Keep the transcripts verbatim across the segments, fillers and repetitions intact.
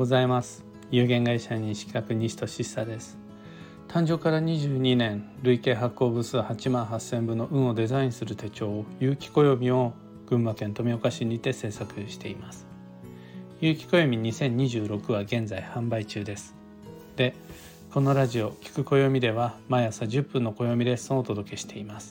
ございます。有限会社西企画西俊久です。誕生からにじゅうにねん、累計発行部数はちまんはっせんぶの運をデザインする手帳を有機暦を群馬県富岡市にて制作しています。有機暦にせんにじゅうろくは現在販売中です。で、このラジオ聞く暦では毎朝じゅっぷんの暦レッスンをお届けしています。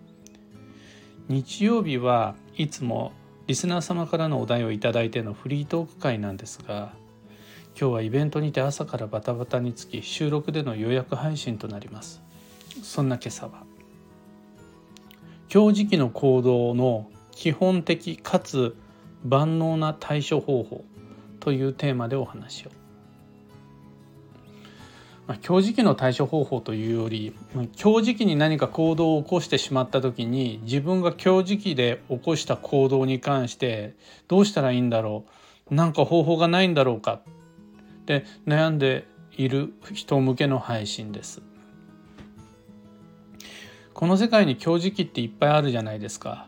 日曜日はいつもリスナー様からのお題をいただいてのフリートーク会なんですが、今日はイベントにて朝からバタバタにつき収録での予約配信となります。そんな今朝は今日時期の行動の基本的かつ万能な対処方法というテーマでお話を。まあ、今日時期の対処方法というより、今日時期に何か行動を起こしてしまった時に自分が今日時期で起こした行動に関してどうしたらいいんだろう、なんか方法がないんだろうかって悩んでいる人向けの配信です。この世界に今日時期っていっぱいあるじゃないですか。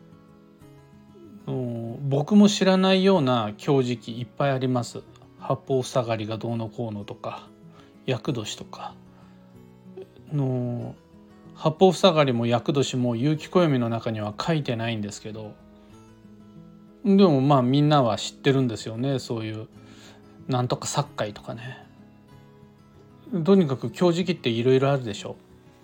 僕も知らないような今日時期いっぱいあります。八方塞がりがどうのこうのとか、厄年とかの八方塞がりも厄年も有機暦の中には書いてないんですけど、でもまあみんなは知ってるんですよね。そういうなんとか殺界とかね。とにかく今日時期っていろいろあるでしょ。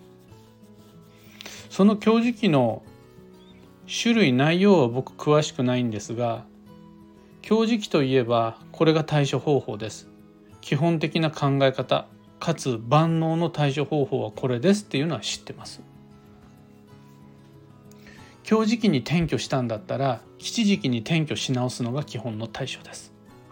その今日時期の種類内容は僕詳しくないんですが、今日時期といえばこれが対処方法です。基本的な考え方かつ万能の対処方法はこれですっていうのは知ってます。今日時期に転居したんだったら吉時期に転居し直すのが基本の対処です。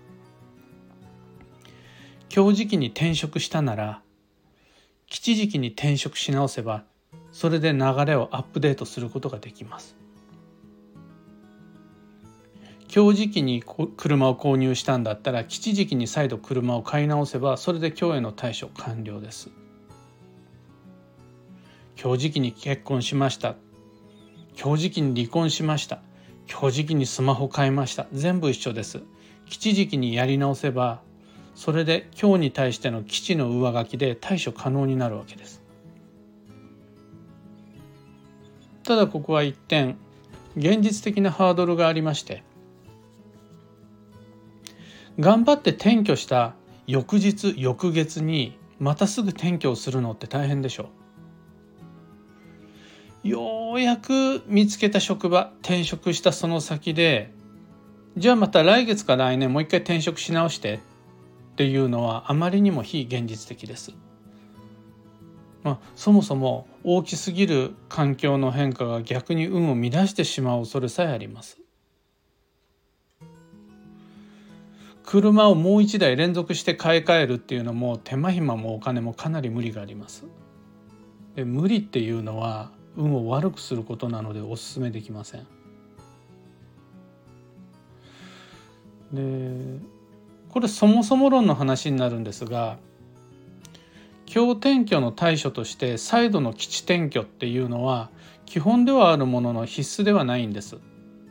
今日時期に転職したなら吉時期に転職し直せばそれで流れをアップデートすることができます。今日時期に車を購入したんだったら吉時期に再度車を買い直せばそれで今日への対処完了です。今日時期に結婚しました、今日時期に離婚しました、今日時期にスマホ買いました、全部一緒です。吉時期にやり直せばそれで今日に対しての吉の上書きで対処可能になるわけです。ただここは一点現実的なハードルがありまして、頑張って転居した翌日翌月にまたすぐ転居をするのって大変でしょう。ようやく見つけた職場、転職したその先で、じゃあまた来月か来年もう一回転職し直してっていうのはあまりにも非現実的です。まあ、そもそも大きすぎる環境の変化が逆に運を乱してしまう恐れさえあります。車をもう一台連続して買い替えるっていうのも手間暇もお金もかなり無理があります。で、無理っていうのは運を悪くすることなのでお勧めできません。で、これそもそも論の話になるんですが、今日転居の対処として再度の吉転居っていうのは基本ではあるものの必須ではないんです。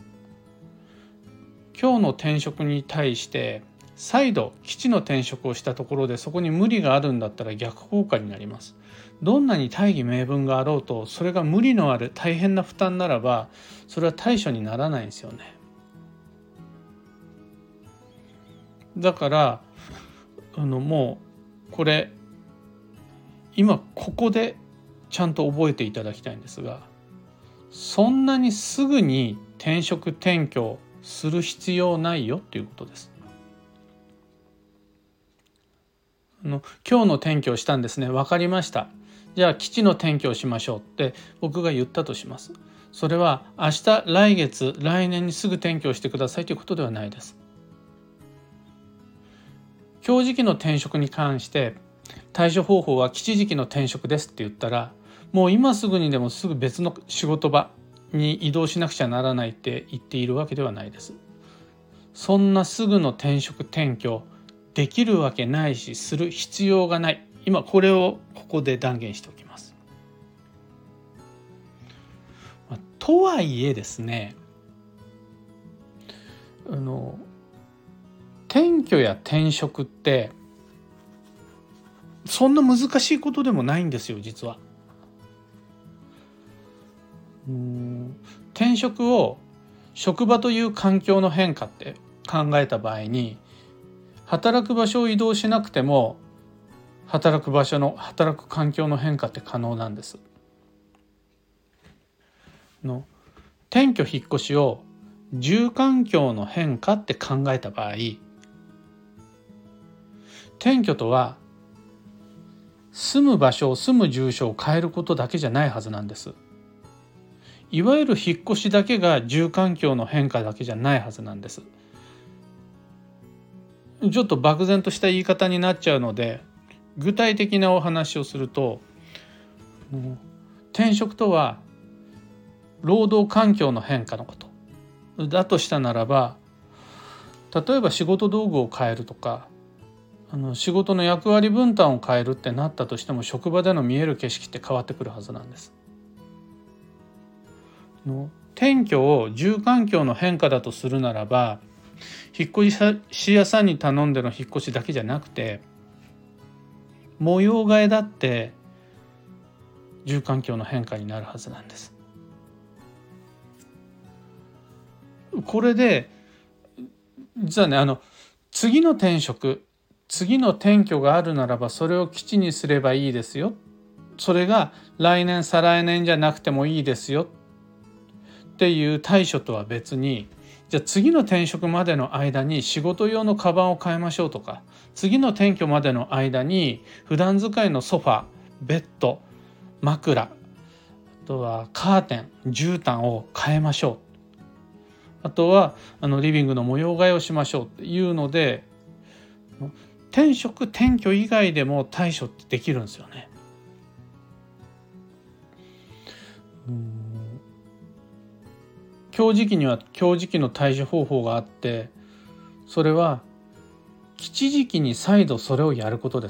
今日の転職に対して再度吉の転職をしたところでそこに無理があるんだったら逆効果になります。どんなに大義名分があろうとそれが無理のある大変な負担ならばそれは対処にならないんですよね。だからあのもうこれ今ここでちゃんと覚えていただきたいんですが、そんなにすぐに転職転居する必要ないよっていうことです。あの今日の転居をしたんですね、分かりました、じゃあ吉の転居をしましょうって僕が言ったとします。それは明日来月来年にすぐ転居をしてくださいということではないです。今日時期の転職に関して対処方法は吉時期の転職ですって言ったら、もう今すぐにでもすぐ別の仕事場に移動しなくちゃならないって言っているわけではないです。そんなすぐの転職転居できるわけないしする必要がない。今これをここで断言しておきます。とはいえですね、あの転居や転職ってそんな難しいことでもないんですよ、実は。うーん転職を職場という環境の変化って考えた場合に、働く場所を移動しなくても働く場所の働く環境の変化って可能なんです。の転居引っ越しを住環境の変化って考えた場合、転居とは住む場所を住む住所を変えることだけじゃないはずなんです。いわゆる引っ越しだけが住環境の変化だけじゃないはずなんです。ちょっと漠然とした言い方になっちゃうので、具体的なお話をすると、転職とは労働環境の変化のことだとしたならば、例えば仕事道具を変えるとか、あの仕事の役割分担を変えるってなったとしても、職場での見える景色って変わってくるはずなんです。の転居を住環境の変化だとするならば、引っ越し屋さんに頼んでの引っ越しだけじゃなくて、模様替えだって住環境の変化になるはずなんです。これで実はね、あの次の転職次の転居があるならばそれを基地にすればいいですよ、それが来年再来年じゃなくてもいいですよっていう対処とは別に、じゃあ次の転職までの間に仕事用のカバンを変えましょうとか、次の転居までの間に普段使いのソファ、ベッド、枕、あとはカーテン、絨毯を変えましょう、あとはあのリビングの模様替えをしましょうっていうので、転職転居以外でも対処ってできるんですよね。うん今日時期には今日時期の対処方法があって、それは吉時期に再度それをやることです。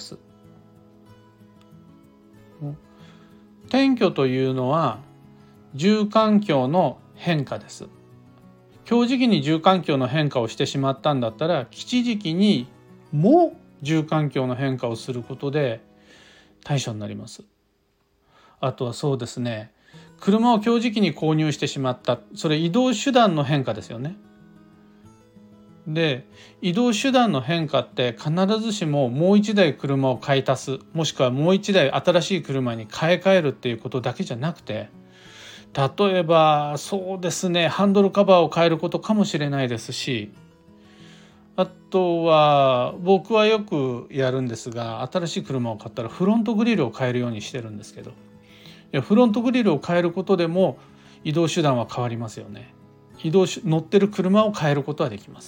転居というのは住環境の変化です。今日時期に住環境の変化をしてしまったんだったら、吉時期にも住環境の変化をすることで対処になります。あとはそうですね、車を今日時期に購入してしまった、それ移動手段の変化ですよね。で、移動手段の変化って必ずしももう一台車を買い足す、もしくはもう一台新しい車に買い替えるっていうことだけじゃなくて、例えばそうですね、ハンドルカバーを変えることかもしれないですし、あとは僕はよくやるんですが、新しい車を買ったらフロントグリルを変えるようにしてるんですけど、いやフロントグリルを変えることでも移動手段は変わりますよね。移動し乗ってる車を変えることはできます。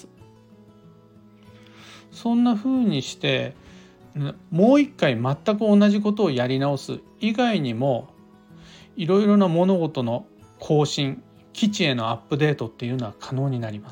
そんな風にしてもう一回全く同じことをやり直す以外にも、いろいろな物事の更新、基地へのアップデートっていうのは可能になります。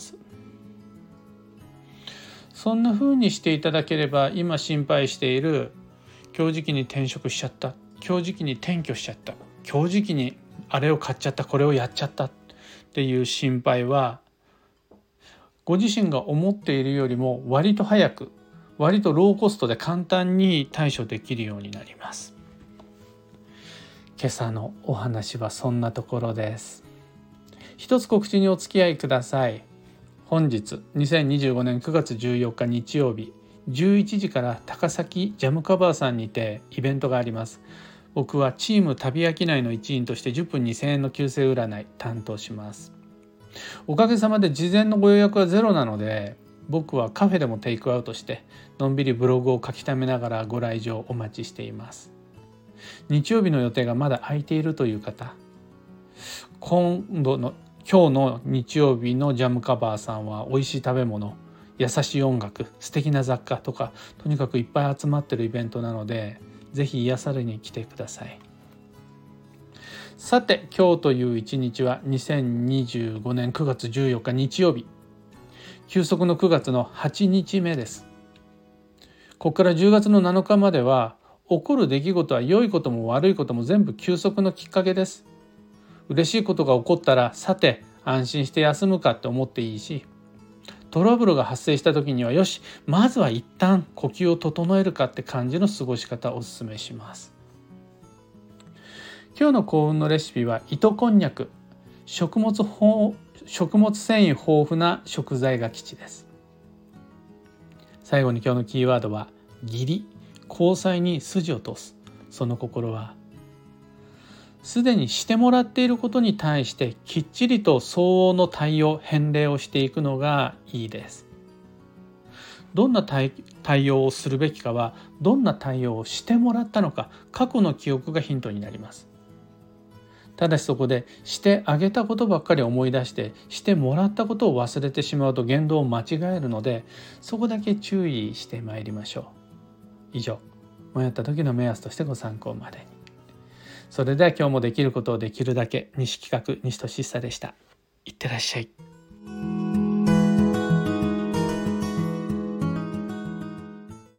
そんな風にしていただければ、今心配している今日時期に転職しちゃった、今日時期に転居しちゃった、今日時期にあれを買っちゃった、これをやっちゃったっていう心配は、ご自身が思っているよりも割と早く、割とローコストで簡単に対処できるようになります。今朝のお話はそんなところです。一つ告知にお付き合いください。本日にせんにじゅうごねんくがつじゅうよっか日曜日じゅういちじから高崎ジャムカバーさんにてイベントがあります。僕はチーム旅商いの一員としてじゅっぷんにせんえんの急性占い担当します。おかげさまで事前のご予約はゼロなので、僕はカフェでもテイクアウトしてのんびりブログを書き溜めながらご来場お待ちしています。日曜日の予定がまだ空いているという方、今度の今日の日曜日のジャムカバーさんは美味しい食べ物、優しい音楽、素敵な雑貨とか、とにかくいっぱい集まってるイベントなので、ぜひ癒されに来てください。さて、今日という一日はにせんにじゅうごねんくがつじゅうよっか日曜日、休息のくがつのはちにちめです。ここからじゅうがつのなのかまでは、起こる出来事は良いことも悪いことも全部休息のきっかけです。嬉しいことが起こったら、さて安心して休むかって思っていいし、 トラブルが発生した時にはよしまずは一旦呼吸を整えるかって感じの過ごし方をお勧めします。今日の幸運のレシピは糸こんにゃく、食物食物繊維豊富な食材が吉です。最後に今日のキーワードは義理、交際に筋を通す。その心はすでにしてもらっていることに対してきっちりと相応の対応返礼をしていくのがいいです。どんな 対, 対応をするべきかはどんな対応をしてもらったのか過去の記憶がヒントになります。ただしそこでしてあげたことばっかり思い出してしてもらったことを忘れてしまうと言動を間違えるので、そこだけ注意してまいりましょう。以上、迷った時の目安としてご参考までに。それでは今日もできることをできるだけ。西企画西俊久でした。いってらっしゃい。